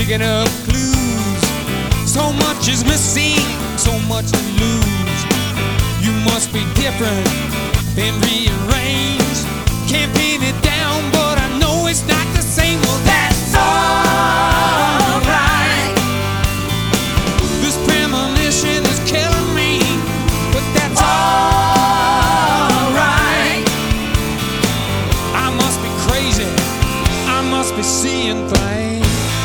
picking up clues. So much is missing, so much to lose. You must be different, been rearranged. Can't pin it down, but I know it's not the same. Well, that's alright. This premonition is killing me, but that's alright. I must be crazy, I must be seeing things.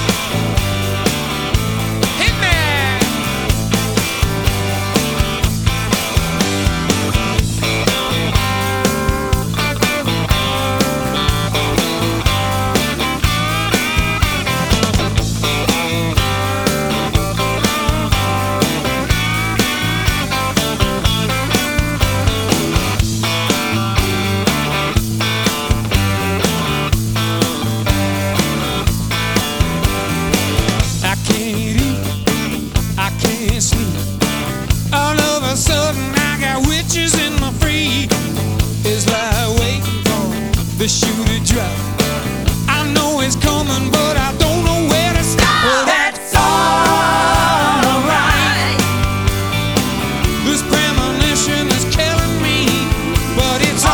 All of a sudden I got witches in my feet. It's like waiting for the shoe to drop. I know it's coming, but I don't know where to stop. Well, that's alright. This premonition is killing me, but it's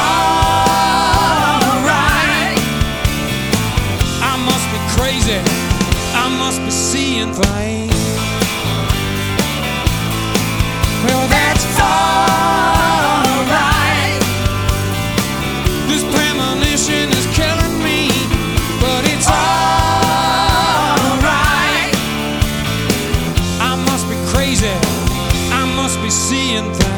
alright. I must be crazy, I must be seeing things. Well, that's alright. This premonition is killing me, but it's alright. I must be crazy, I must be seeing things.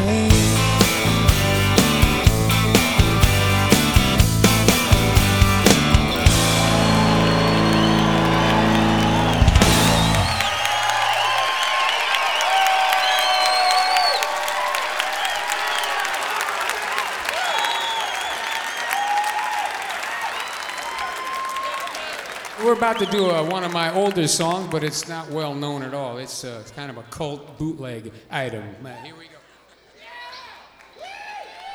We're about to do one of my older songs, but it's not well known at all. It's kind of a cult bootleg item. Here we go.